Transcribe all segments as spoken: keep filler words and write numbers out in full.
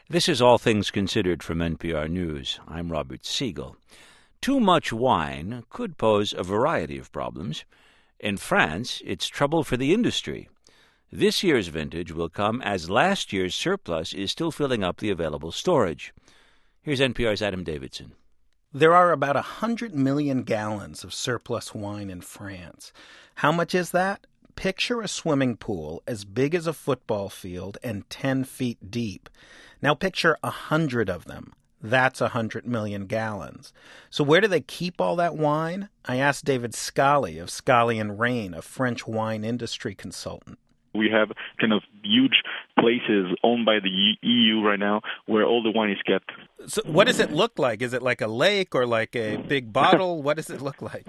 This is All Things Considered from N P R News. I'm Robert Siegel. Too much wine could pose a variety of problems. In France, it's trouble for the industry. This year's vintage will come as last year's surplus is still filling up the available storage. Here's N P R's Adam Davidson. There are about one hundred million gallons of surplus wine in France. How much is that? Picture a swimming pool as big as a football field and ten feet deep. Now picture a hundred of them. That's a hundred million gallons. So where do they keep all that wine? I asked David Scali of Scali and Rain, a French wine industry consultant. We have kind of huge places owned by the E U right now where all the wine is kept. So what does it look like? Is it like a lake or like a big bottle? What does it look like?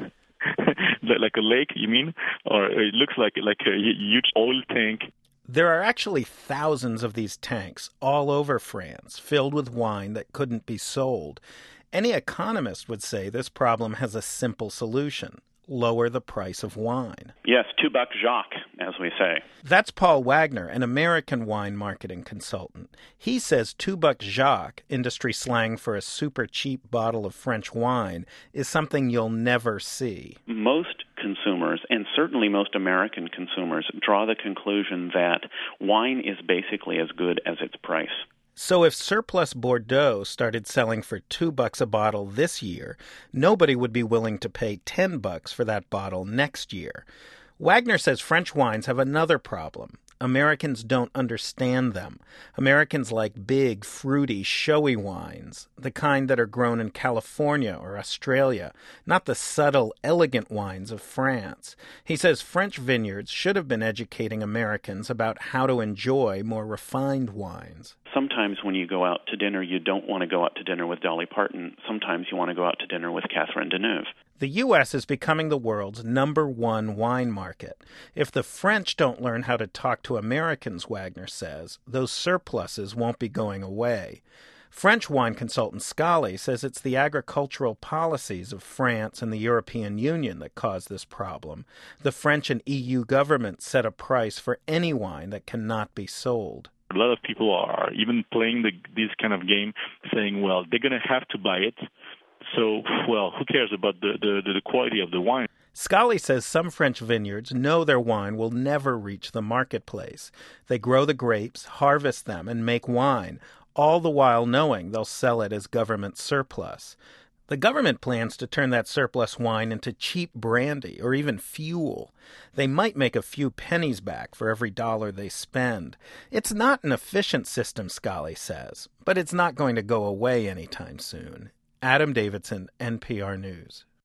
Like a lake, you mean? Or it looks like like a huge oil tank. There are actually thousands of these tanks all over France, filled with wine that couldn't be sold. Any economist would say this problem has a simple solution: lower the price of wine. Yes, two buck Jacques, as we say. That's Paul Wagner, an American wine marketing consultant. He says two buck Jacques, industry slang for a super cheap bottle of French wine, is something you'll never see. Most consumers, and certainly most American consumers, draw the conclusion that wine is basically as good as its price. So if surplus Bordeaux started selling for two bucks a bottle this year, nobody would be willing to pay ten bucks for that bottle next year. Wagner says French wines have another problem. Americans don't understand them. Americans like big, fruity, showy wines, the kind that are grown in California or Australia, not the subtle, elegant wines of France. He says French vineyards should have been educating Americans about how to enjoy more refined wines. Sometimes when you go out to dinner, you don't want to go out to dinner with Dolly Parton. Sometimes you want to go out to dinner with Catherine Deneuve. The U S is becoming the world's number one wine market. If the French don't learn how to talk to Americans, Wagner says, those surpluses won't be going away. French wine consultant Scali says it's the agricultural policies of France and the European Union that cause this problem. The French and E U governments set a price for any wine that cannot be sold. A lot of people are even playing the, this kind of game, saying, well, they're going to have to buy it. So, well, who cares about the, the, the quality of the wine? Scali says some French vineyards know their wine will never reach the marketplace. They grow the grapes, harvest them, and make wine, all the while knowing they'll sell it as government surplus. The government plans to turn that surplus wine into cheap brandy or even fuel. They might make a few pennies back for every dollar they spend. It's not an efficient system, Scali says, but it's not going to go away anytime soon. Adam Davidson, N P R News.